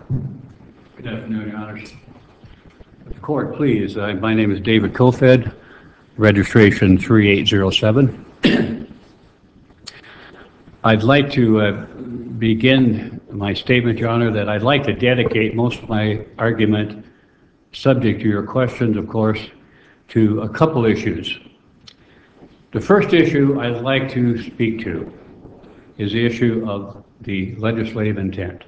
Good afternoon, Your Honors. The court, please. My name is David Kofed, registration 3807. I'd like to begin my statement, Your Honor, that I'd like to dedicate most of my argument, subject to your questions, of course, to a couple issues. The first issue I'd like to speak to is the issue of the legislative intent.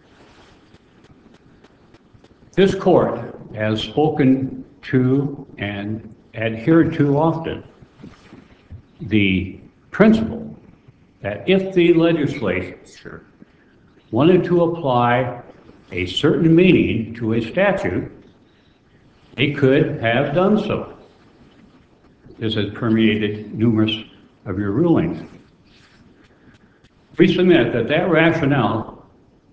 This court has spoken to and adhered to often the principle that if the legislature wanted to apply a certain meaning to a statute, they could have done so. This has permeated numerous of your rulings. We submit that that rationale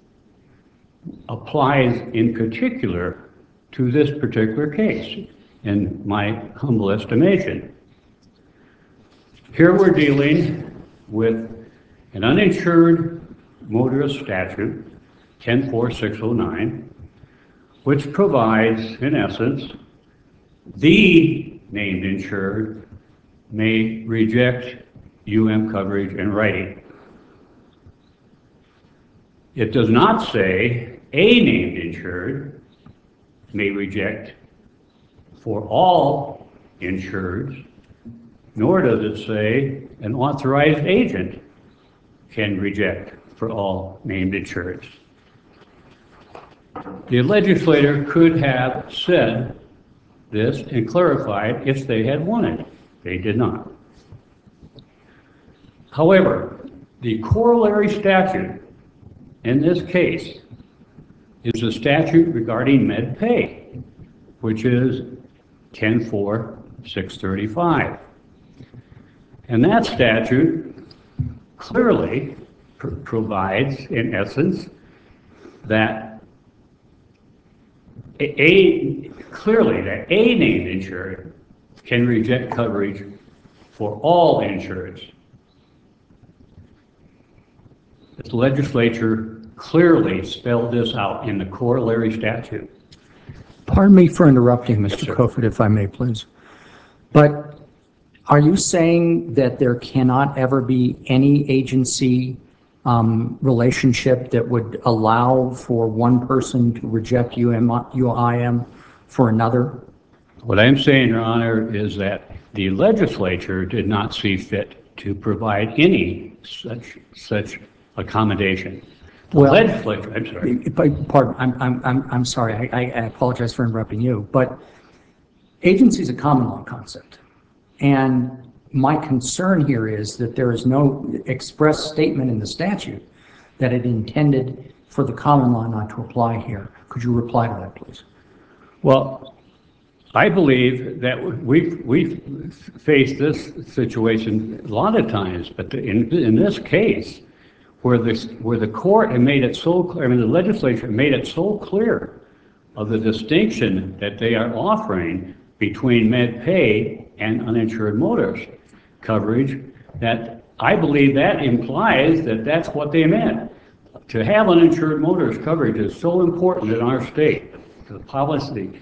applies in particular to this particular case, in my humble estimation. Here we're dealing with an uninsured motorist statute, 104-609, which provides, in essence, the named insured may reject coverage in writing. It does not say a named insured may reject for all insureds, nor does it say an authorized agent can reject for all named insureds. The legislator could have said this and clarified if they had wanted. They did not. However, the corollary statute in this case is a statute regarding MedPay, which is 104-635. And that statute clearly provides, in essence, that a named insured can reject coverage for all insureds. The legislature clearly spelled this out in the corollary statute. Pardon me for interrupting, Mr. Kofod, if I may, please. But are you saying that there cannot ever be any agency relationship that would allow for one person to reject UIM for another? What I'm saying, Your Honor, is that the legislature did not see fit to provide any such accommodation. The legislature, I'm sorry. Pardon, I'm sorry. I apologize for interrupting you, but agency is a common law concept, and my concern here is that there is no express statement in the statute that it intended for the common law not to apply here. Could you reply to that, please? Well, I believe that we've faced this situation a lot of times, but in this case, where the court had made it so clear, I mean, the legislature made it so clear of the distinction that they are offering between MedPay and uninsured motorist coverage, that I believe that implies that that's what they meant. To have uninsured motorist coverage is so important in our state. The policy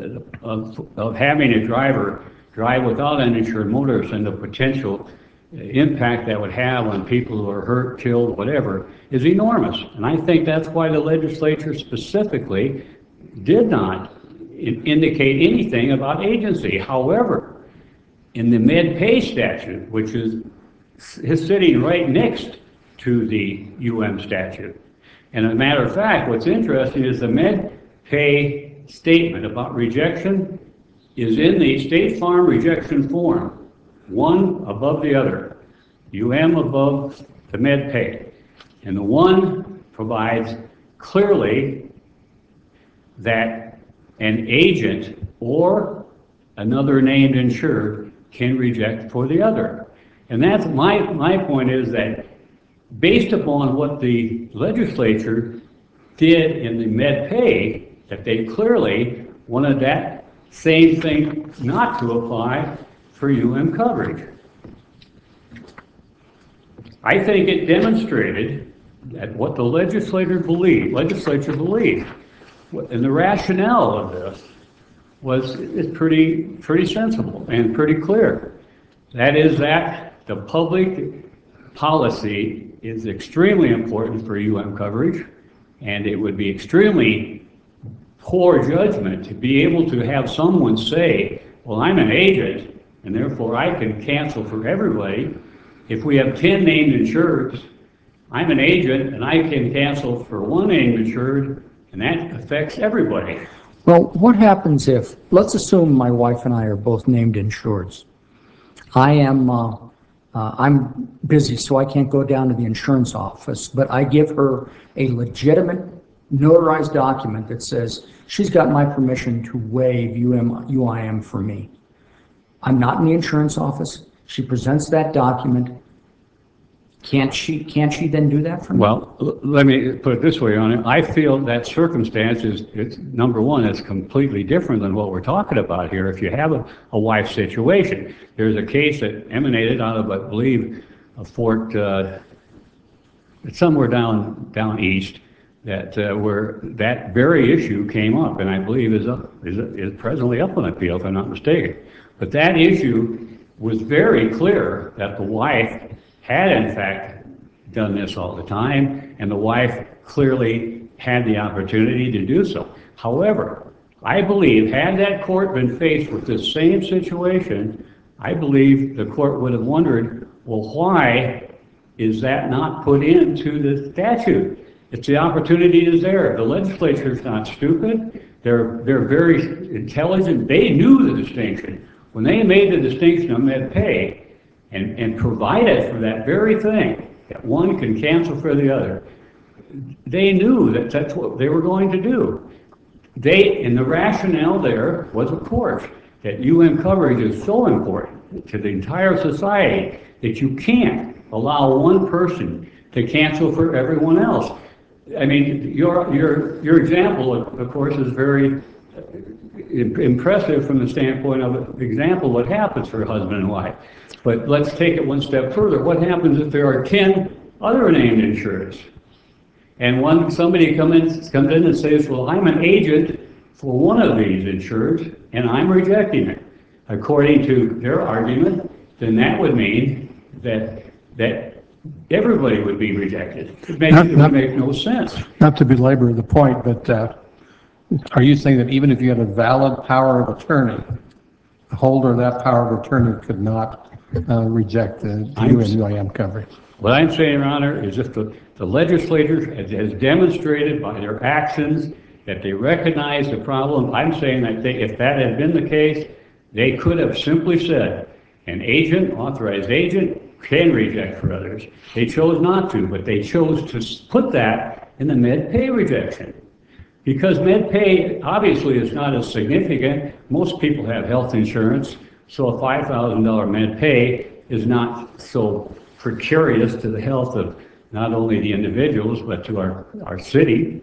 of having a driver drive without uninsured motorist and the potential impact that would have on people who are hurt, killed, whatever, is enormous. And I think that's why the legislature specifically did not indicate anything about agency. However, in the MedPay statute, which is sitting right next to the statute, and as a matter of fact, what's interesting is the MedPay statement about rejection is in the State Farm rejection form, one above the other, above the MedPay. And the one provides clearly that an agent or another named insured can reject for the other. And that's my point is that based upon what the legislature did in the MedPay, that they clearly wanted that same thing not to apply for coverage. I think it demonstrated at what the legislature believed, and the rationale of this is pretty sensible and pretty clear. That is that the public policy is extremely important for coverage, and it would be extremely poor judgment to be able to have someone say, well, I'm an agent, and therefore I can cancel for everybody. If we have 10 named insureds, I'm an agent, and I can cancel for one named insured, and that affects everybody. Well, what happens if, let's assume my wife and I are both named insureds. I'm busy, so I can't go down to the insurance office, but I give her a legitimate notarized document that says she's got my permission to waive UIM for me. I'm not in the insurance office. She presents that document. Can't she then do that for me? Well, let me put it this way on it. I feel that circumstance it's number one, it's completely different than what we're talking about here. If you have a wife situation, there's a case that emanated out of, I believe, a Fort, somewhere down east, that where that very issue came up, and I believe is presently up on appeal, if I'm not mistaken. But that issue was very clear that the wife had in fact done this all the time, and the wife clearly had the opportunity to do so. However, I believe had that court been faced with this same situation, I believe the court would have wondered, well, why is that not put into the statute? If the opportunity is there, the legislature's not stupid. They're very intelligent. They knew the distinction. When they made the distinction of med pay and provided for that very thing, that one can cancel for the other, they knew that that's what they were going to do. And the rationale there was, of course, that coverage is so important to the entire society that you can't allow one person to cancel for everyone else. I mean, your example, of course, is very impressive from the standpoint of example what happens for a husband and wife. But let's take it one step further. What happens if there are 10 other named insureds? And somebody comes in and says, well, I'm an agent for one of these insureds, and I'm rejecting it. According to their argument, then that would mean that everybody would be rejected. It would make no sense. Not to belabor the point, but are you saying that even if you had a valid power of attorney, the holder of that power of attorney could not reject the UIM coverage? What I'm saying, Your Honor, is if the legislature has demonstrated by their actions that they recognize the problem, I'm saying that if that had been the case, they could have simply said, an authorized agent, can reject for others. They chose not to, but they chose to put that in the med pay rejection. Because med pay obviously is not as significant. Most people have health insurance, so a $5,000 med pay is not so precarious to the health of not only the individuals, but to our city.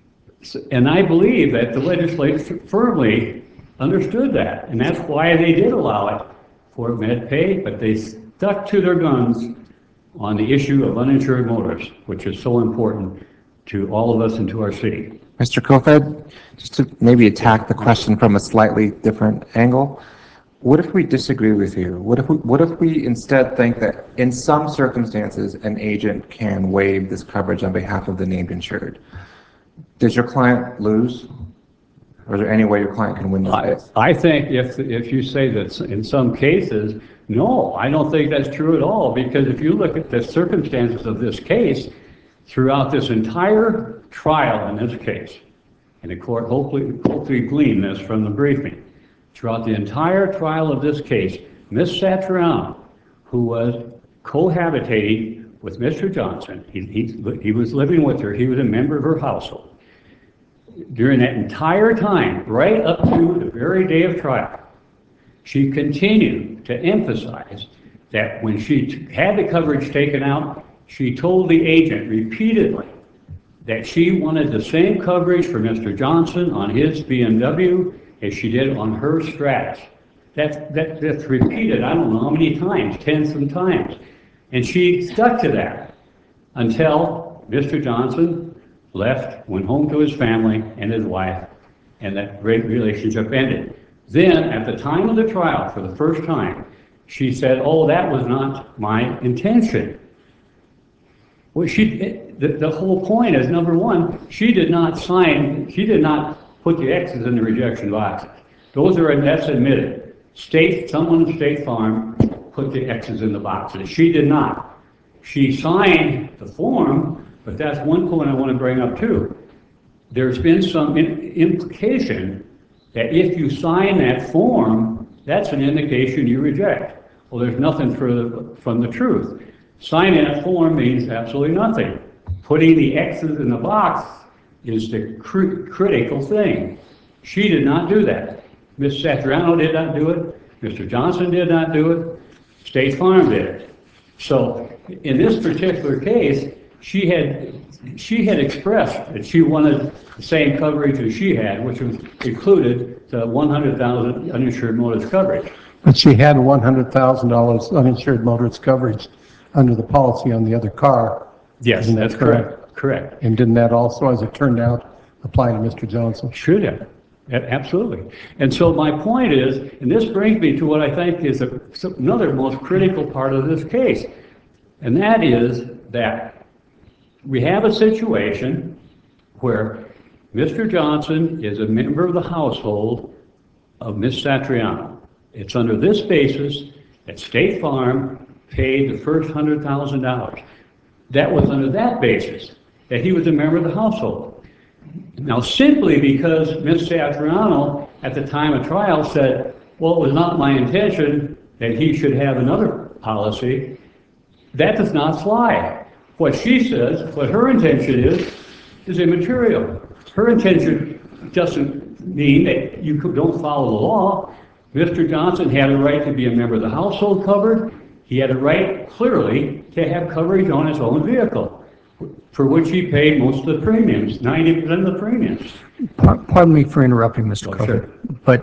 And I believe that the legislature firmly understood that, and that's why they did allow it for med pay, but they stuck to their guns on the issue of uninsured motorists, which is so important to all of us and to our city. Mr. Kofed, just to maybe attack the question from a slightly different angle, what if we disagree with you? What if we instead think that in some circumstances an agent can waive this coverage on behalf of the named insured? Does your client lose? Or is there any way your client can win this case? I think if you say that in some cases, no, I don't think that's true at all, because if you look at the circumstances of this case, throughout this entire trial in this case, and the court hopefully gleaned this from the briefing, throughout the entire trial of this case, Ms. Satriani, who was cohabitating with Mr. Johnson, he was living with her, he was a member of her household. During that entire time, right up to the very day of trial, she continued to emphasize that when she had the coverage taken out, she told the agent repeatedly that she wanted the same coverage for Mr. Johnson on his BMW as she did on her Stratus. That's repeated, I don't know how many times, tens of times. And she stuck to that until Mr. Johnson left, went home to his family and his wife, and that great relationship ended. Then, at the time of the trial, for the first time, she said, "Oh, that was not my intention." Well, the whole point is, number one, she did not put the X's in the rejection boxes. That's admitted. Someone in State Farm put the X's in the boxes. She did not. She signed the form, but that's one point I want to bring up too. There's been some implication that if you sign that form, that's an indication you reject. Well, there's nothing further from the truth. Signing that form means absolutely nothing. Putting the X's in the box is the critical thing. She did not do that. Ms. Satriano did not do it. Mr. Johnson did not do it. State Farm did it. So in this particular case, she had expressed that she wanted the same coverage as she had, which included the $100,000 uninsured motorist coverage. But she had $100,000 uninsured motorist coverage under the policy on the other car. Yes, Isn't that that's correct. Correct. And didn't that also, as it turned out, apply to Mr. Johnson? Should have. Absolutely. And so my point is, and this brings me to what I think is another most critical part of this case, and that is that we have a situation where Mr. Johnson is a member of the household of Ms. Satriano. It's under this basis that State Farm paid the first $100,000. That was under that basis that he was a member of the household. Now, simply because Ms. Satriano at the time of trial said, well, it was not my intention that he should have another policy, that does not fly. What she says, what her intention is immaterial. Her intention doesn't mean that you don't follow the law. Mr. Johnson had a right to be a member of the household covered. He had a right, clearly, to have coverage on his own vehicle, for which he paid most of the premiums, 90% of the premiums. Pardon me for interrupting, Mr. Coker, sure. but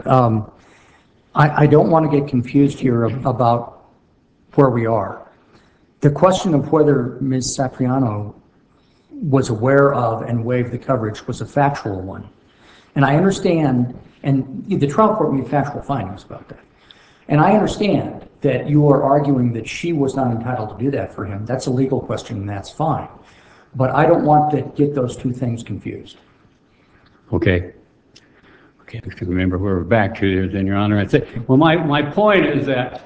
I don't want to get confused here about where we are. The question of whether Ms. Satriano was aware of and waived the coverage was a factual one. And I understand, and the trial court made factual findings about that. And I understand that you are arguing that she was not entitled to do that for him. That's a legal question, and that's fine. But I don't want to get those two things confused. Okay. Okay, I can remember where we're back to then, Your Honor. Well, my point is that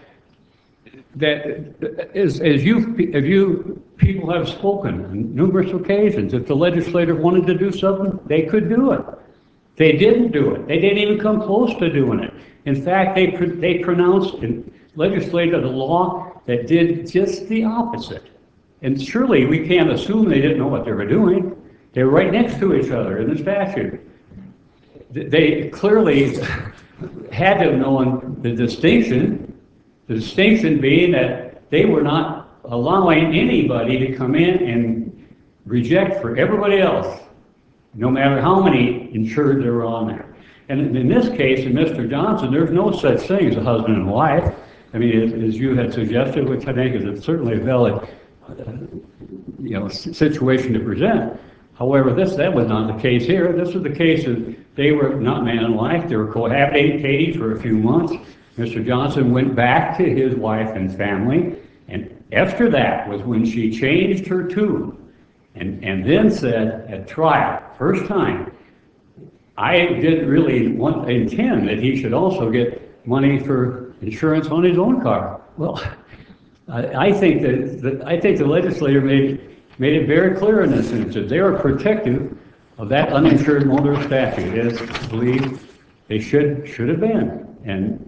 as you people have spoken on numerous occasions, if the legislature wanted to do something, they could do it. They didn't do it. They didn't even come close to doing it. In fact, they pronounced and legislated a law that did just the opposite. And surely we can't assume they didn't know what they were doing. They were right next to each other in the statute. They clearly had to have known the distinction being that they were not allowing anybody to come in and reject for everybody else, no matter how many insured there were on there. And in this case, in Mr. Johnson, there's no such thing as a husband and wife. I mean, as you had suggested, which I think is certainly a valid situation to present. However, that was not the case here. This was the case of they were not man and wife. They were cohabitating for a few months. Mr. Johnson went back to his wife and family, and after that was when she changed her tune and then said at trial, first time, I didn't really intend that he should also get money for insurance on his own car. Well, I think the legislature made it very clear in this instance. They were protective of that uninsured motorist statute, as I believe they should have been. And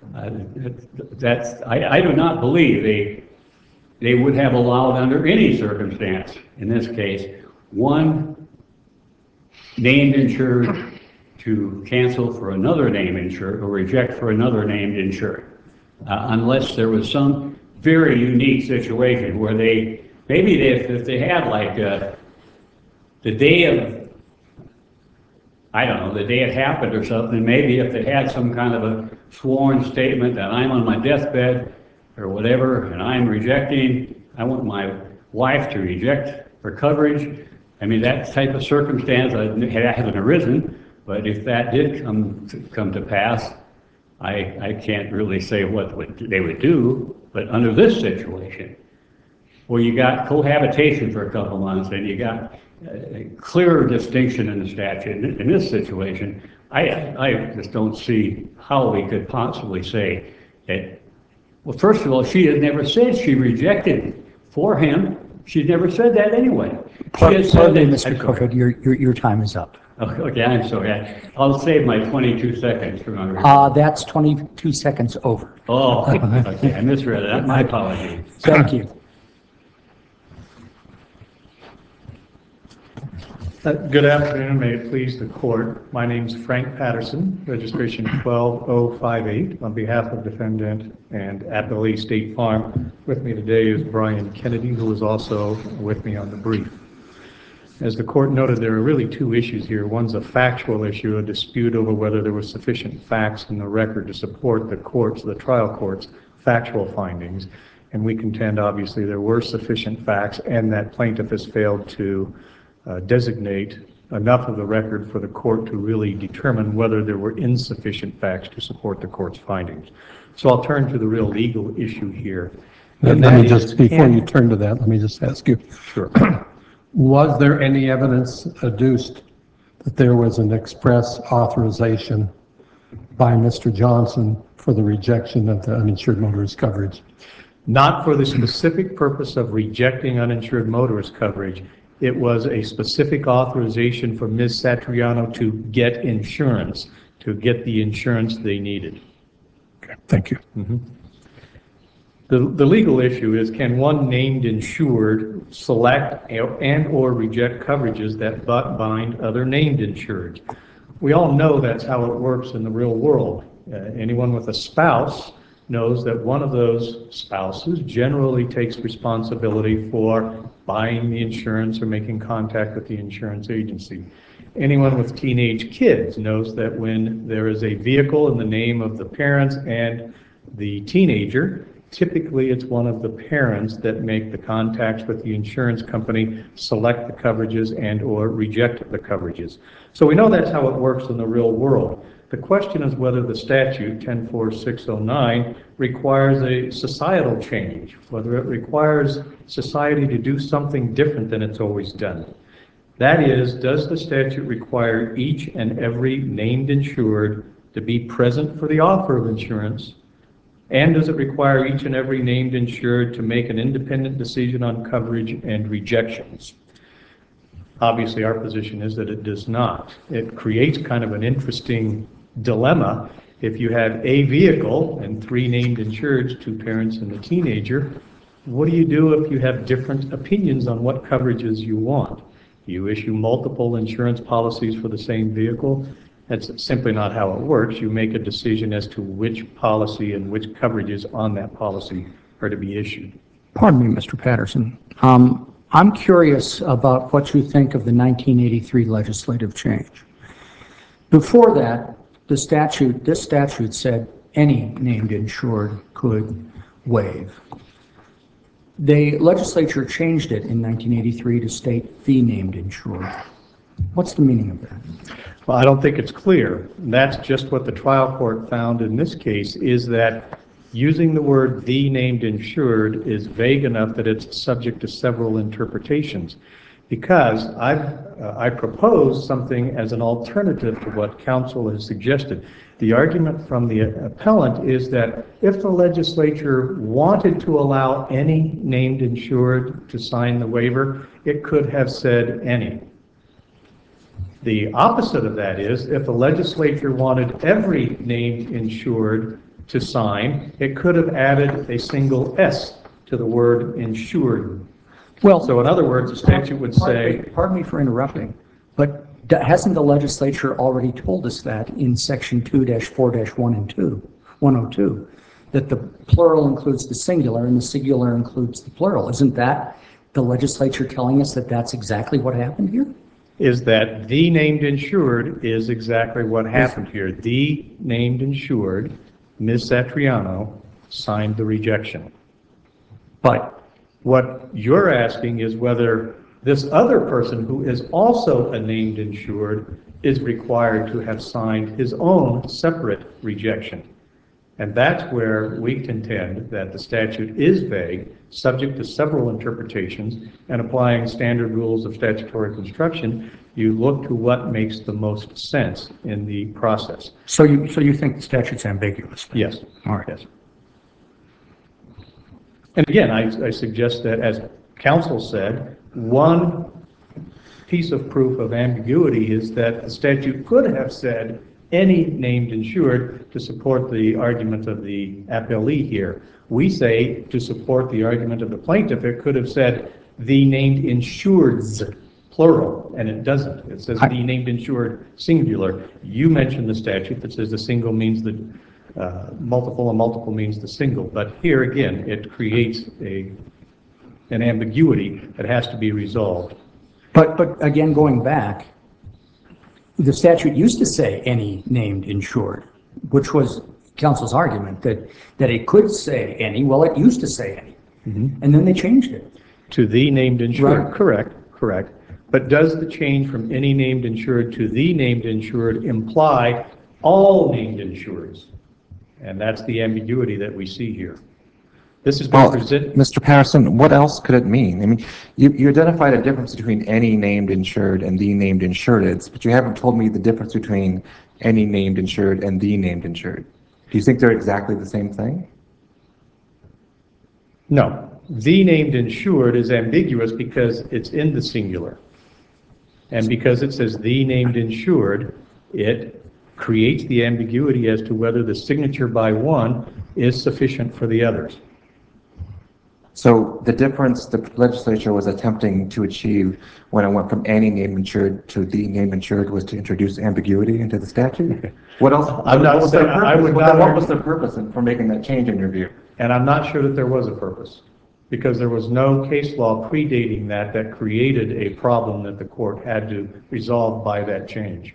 I do not believe they would have allowed under any circumstance, in this case, one named insured to cancel for another named insured or reject for another named insured, unless there was some very unique situation where if they had like the day of, I don't know, the day it happened or something, maybe if they had some kind of a sworn statement that I'm on my deathbed or whatever, and I want my wife to reject for coverage. I mean, that type of circumstance hasn't arisen, but if that did come to pass, I can't really say they would do, but under this situation, where you got cohabitation for a couple months and you got a clear distinction in the statute, in this situation, I just don't see how we could possibly say that, well, first of all, she had never said she rejected for him. She'd never said that anyway. Pardon me, Mr. Cofield, your time is up. Okay, I'm sorry. I'll save my 22 seconds for my That's 22 seconds over. Oh, okay, I misread it. My apologies. Thank you. Good afternoon, may it please the court. My name is Frank Patterson, registration 12058, on behalf of defendant and Appalachia State Farm. With me today is Brian Kennedy, who is also with me on the brief. As the court noted, there are really two issues here. One's a factual issue, a dispute over whether there were sufficient facts in the record to support the trial court's factual findings. And we contend, obviously, there were sufficient facts and that plaintiff has failed to designate enough of the record for the court to really determine whether there were insufficient facts to support the court's findings. So I'll turn to the real legal issue here. Let me just, before you turn to that, let me just ask you. Sure. Was there any evidence adduced that there was an express authorization by Mr. Johnson for the rejection of the uninsured motorist coverage? Not for the specific purpose of rejecting uninsured motorist coverage. It was a specific authorization for Ms. Satriano to get insurance, to get the insurance they needed. Okay, thank you. Mm-hmm. The legal issue is, can one named insured select and or reject coverages that bind other named insureds? We all know that's how it works in the real world. Anyone with a spouse knows that one of those spouses generally takes responsibility for buying the insurance or making contact with the insurance agency. Anyone with teenage kids knows that when there is a vehicle in the name of the parents and the teenager, typically it's one of the parents that make the contacts with the insurance company, select the coverages and or reject the coverages. So we know that's how it works in the real world. The question is whether the statute 104609 requires a societal change, whether it requires society to do something different than it's always done. That is, does the statute require each and every named insured to be present for the offer of insurance? And does it require each and every named insured to make an independent decision on coverage and rejections? Obviously, our position is that it does not. It creates kind of an interesting dilemma. If you have a vehicle and three named insureds, two parents and a teenager, what do you do if you have different opinions on what coverages you want? You issue multiple insurance policies for the same vehicle? That's simply not how it works. You make a decision as to which policy and which coverages on that policy are to be issued. Pardon me, Mr. Patterson. I'm curious about what you think of the 1983 legislative change. Before that, this statute said any named insured could waive. The legislature changed it in 1983 to state the named insured. What's the meaning of that? Well, I don't think it's clear. That's just what the trial court found in this case, is that using the word the named insured is vague enough that it's subject to several interpretations. Because I propose something as an alternative to what counsel has suggested. The argument from the appellant is that if the legislature wanted to allow any named insured to sign the waiver, it could have said any. The opposite of that is, if the legislature wanted every named insured to sign, it could have added a single S to the word insured. Well, so in other words, the statute would say... Pardon me for interrupting, but hasn't the legislature already told us that in section 2-4-102, that the plural includes the singular and the singular includes the plural? Isn't that the legislature telling us that that's exactly what happened here? Is that the named insured is exactly what happened here. The named insured, Ms. Satriano, signed the rejection. But what you're asking is whether This other person who is also a named insured is required to have signed his own separate rejection. And that's where we contend that the statute is vague, subject to several interpretations, and applying standard rules of statutory construction, you look to what makes the most sense in the process. So you think the statute's ambiguous? Yes. All right. Yes. And again, I suggest that, as counsel said, one piece of proof of ambiguity is that the statute could have said any named insured to support the argument of the appellee here. We say to support the argument of the plaintiff, it could have said the named insureds, plural, and it doesn't. It says the named insured, singular. You mentioned the statute that says the single means the multiple and multiple means the single. But here again, it creates an ambiguity that has to be resolved. But again, going back, the statute used to say any named insured, which was counsel's argument that it could say any. Well, it used to say any, and then they changed it. To the named insured, Right. Correct. But does the change from any named insured to the named insured imply all named insureds? And that's the ambiguity that we see here. This has been Well, presented. Mr. Patterson, what else could it mean? I mean, you identified a difference between any named insured and the named insurededs, but you haven't told me the difference between any named insured and the named insured. Do you think they're exactly the same thing? No. The named insured is ambiguous because it's in the singular. And because it says the named insured, it creates the ambiguity as to whether the signature by one is sufficient for the others. So the difference the legislature was attempting to achieve when it went from any named insured to the named insured was to introduce ambiguity into the statute? What else? I'm not saying, I would not. What was the purpose for making that change in your view? And I'm not sure that there was a purpose, because there was no case law predating that created a problem that the court had to resolve by that change.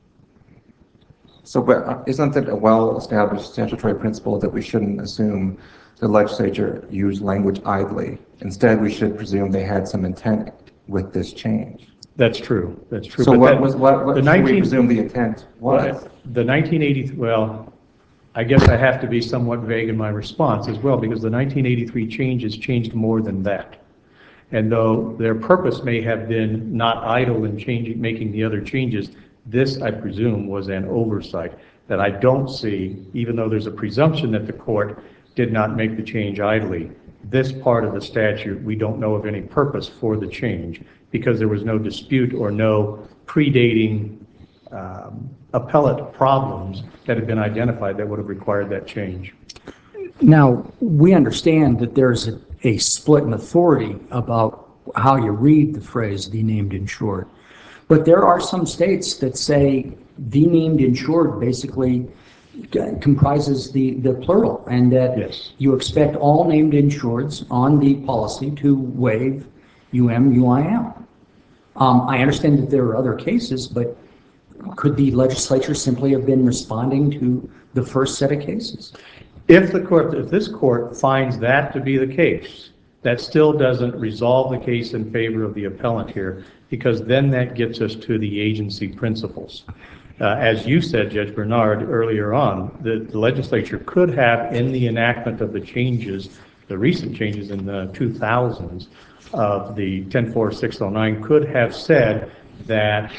So, but isn't it a well-established statutory principle that we shouldn't assume the legislature used language idly? Instead, we should presume they had some intent with this change. That's true. That's true. So But what should we presume the intent was? The 1980, well, I guess I have to be somewhat vague in my response as well, because the 1983 changes changed more than that. And though their purpose may have been not idle in making the other changes, this, I presume, was an oversight that I don't see, even though there's a presumption that the court did not make the change idly. This part of the statute, we don't know of any purpose for the change, because there was no dispute or no predating appellate problems that had been identified that would have required that change. Now, we understand that there's a split in authority about how you read the phrase "the named insured," but there are some states that say "the named insured" basically comprises the plural, and that Yes. you expect all named insureds on the policy to waive UM/UIM. I understand that there are other cases, but could the legislature simply have been responding to the first set of cases? If this court finds that to be the case, that still doesn't resolve the case in favor of the appellant here, because then that gets us to the agency principles. As you said, Judge Bernard, earlier on, the legislature could have, in the enactment of the changes, the recent changes in the 2000s of the 104609, could have said that,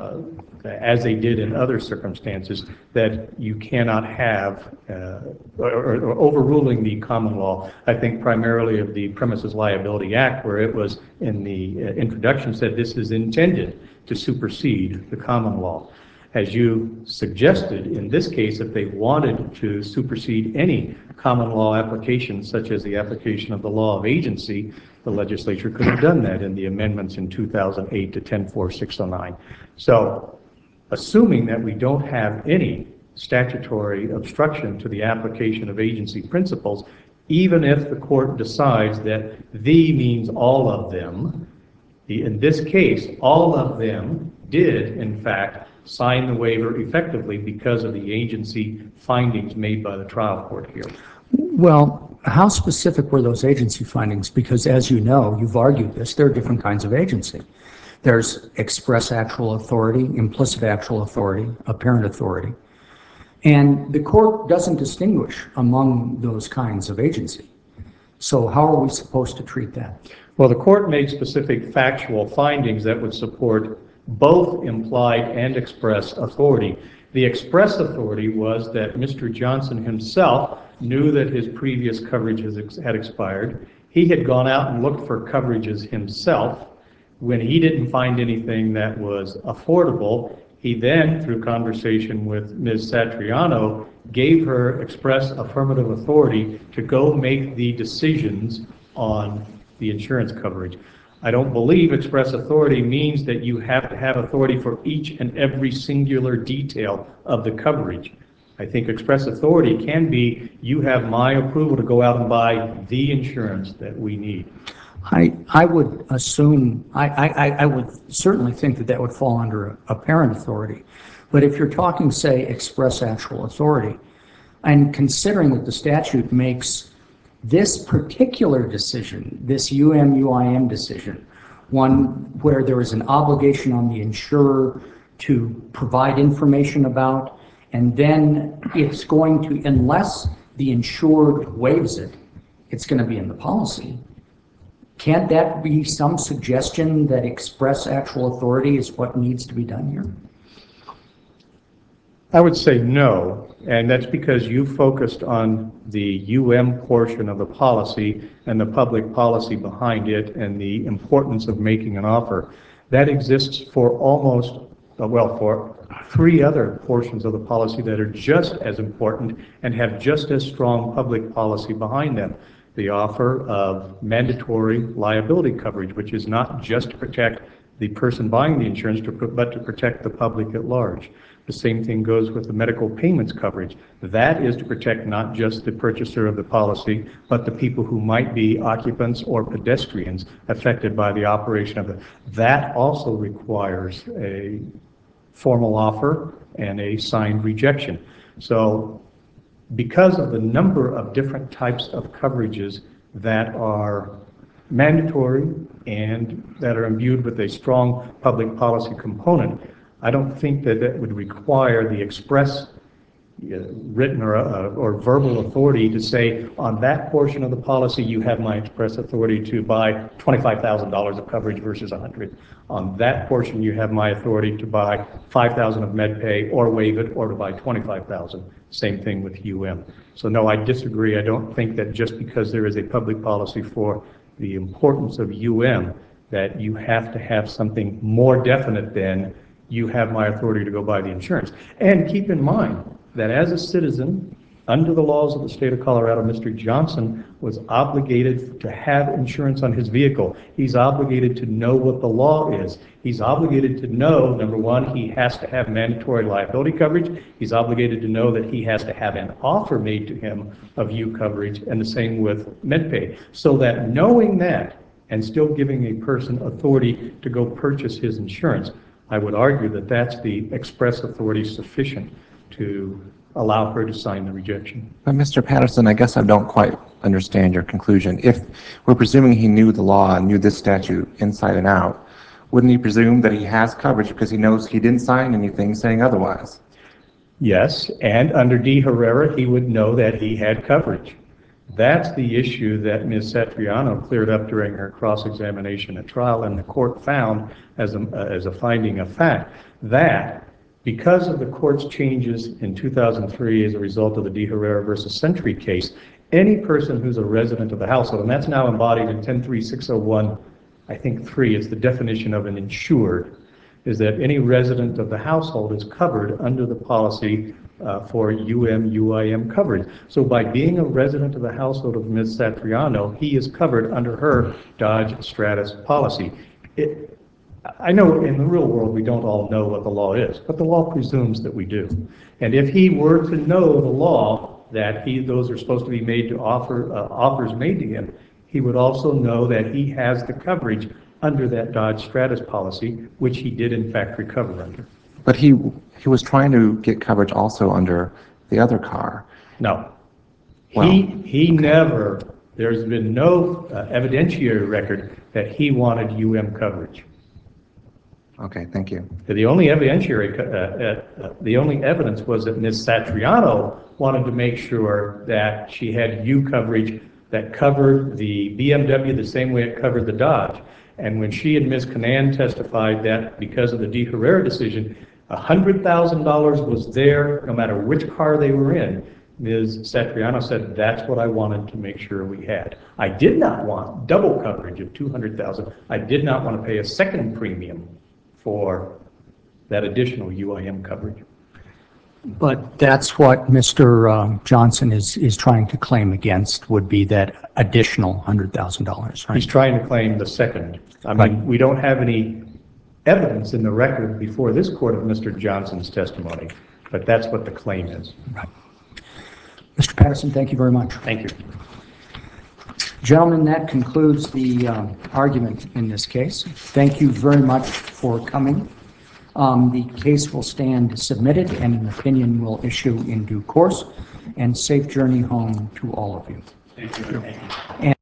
as they did in other circumstances, that you cannot have, or overruling the common law, I think primarily of the Premises Liability Act, where it was in the introduction said this is intended to supersede the common law. As you suggested, in this case, if they wanted to supersede any common law application, such as the application of the law of agency, the legislature could have done that in the amendments in 2008 to 104609. So, assuming that we don't have any statutory obstruction to the application of agency principles, even if the court decides that "the" means all of them, in this case, all of them did, in fact, sign the waiver effectively because of the agency findings made by the trial court here. Well, How specific were those agency findings? Because as you know, you've argued this, there are different kinds of agency. There's express actual authority, implicit actual authority, apparent authority. And the court doesn't distinguish among those kinds of agency. So how are we supposed to treat that? Well, the court made specific factual findings that would support both implied and express authority. The express authority was that Mr. Johnson himself knew that his previous coverages had expired. He had gone out and looked for coverages himself. When he didn't find anything that was affordable, he then, through conversation with Ms. Satriano, gave her express affirmative authority to go make the decisions on the insurance coverage. I don't believe express authority means that you have to have authority for each and every singular detail of the coverage. I think express authority can be, you have my approval to go out and buy the insurance that we need. I would assume, I would certainly think that that would fall under apparent authority. But if you're talking, say, express actual authority, and considering that the statute makes this particular decision, this UM-UIM decision, one where there is an obligation on the insurer to provide information about, and then it's going to, unless the insured waives it, it's going to be in the policy. Can't that be some suggestion that express actual authority is what needs to be done here? I would say no, and that's because you focused on the UM portion of the policy and the public policy behind it and the importance of making an offer. That exists for almost, well, for 3 other portions of the policy that are just as important and have just as strong public policy behind them. The offer of mandatory liability coverage, which is not just to protect the person buying the insurance, but to protect the public at large. The same thing goes with the medical payments coverage. That is to protect not just the purchaser of the policy, but the people who might be occupants or pedestrians affected by the operation of it. That also requires a formal offer and a signed rejection. So because of the number of different types of coverages that are mandatory and that are imbued with a strong public policy component, I don't think that that would require the express written or verbal authority to say, on that portion of the policy, you have my express authority to buy $25,000 of coverage versus $100,000. On that portion, you have my authority to buy $5,000 of MedPay or waive it, or to buy $25,000. Same thing with UM. So no, I disagree. I don't think that just because there is a public policy for the importance of UM, that you have to have something more definite than you have my authority to go buy the insurance. And keep in mind that as a citizen, under the laws of the state of Colorado, Mr. Johnson was obligated to have insurance on his vehicle. He's obligated to know what the law is. He's obligated to know, number one, he has to have mandatory liability coverage. He's obligated to know that he has to have an offer made to him of U coverage, and the same with MedPay. So that knowing that and still giving a person authority to go purchase his insurance, I would argue that that's the express authority sufficient to allow her to sign the rejection. But Mr. Patterson, I guess I don't quite understand your conclusion. If we're presuming he knew the law and knew this statute inside and out, wouldn't he presume that he has coverage because he knows he didn't sign anything saying otherwise? Yes, and under D. Herrera, he would know that he had coverage. That's the issue that Ms. Satriano cleared up during her cross-examination at trial, and the court found as a finding of fact that because of the court's changes in 2003 as a result of the D. Herrera versus Century case, any person who's a resident of the household, and that's now embodied in 103601, I think 3, it's the definition of an insured, is that any resident of the household is covered under the policy for UM-UIM coverage. So by being a resident of the household of Ms. Satriano, he is covered under her Dodge Stratus policy. I know in the real world we don't all know what the law is, but the law presumes that we do. And if he were to know the law, that those are supposed to be made to offers made to him, he would also know that he has the coverage under that Dodge Stratus policy, which he did in fact recover under. But he was trying to get coverage also under the other car. No. He never, there's been no evidentiary record that he wanted coverage. Okay, thank you. The only the only evidence was that Ms. Satriano wanted to make sure that she had coverage that covered the BMW the same way it covered the Dodge. And when she and Ms. Canan testified that because of the De Herrera decision, $100,000 was there no matter which car they were in, Ms. Satriano said, that's what I wanted to make sure we had. I did not want double coverage of $200,000. I did not want to pay a second premium for that additional UIM coverage. But that's what Mr. Johnson is trying to claim against, would be that additional $100,000, right? He's trying to claim the second. I mean, we don't have any evidence in the record before this court of Mr. Johnson's testimony, but that's what the claim is. Right. Mr. Patterson, thank you very much. Thank you. Gentlemen, that concludes the argument in this case. Thank you very much for coming. The case will stand submitted and an opinion will issue in due course. And safe journey home to all of you. Thank you. And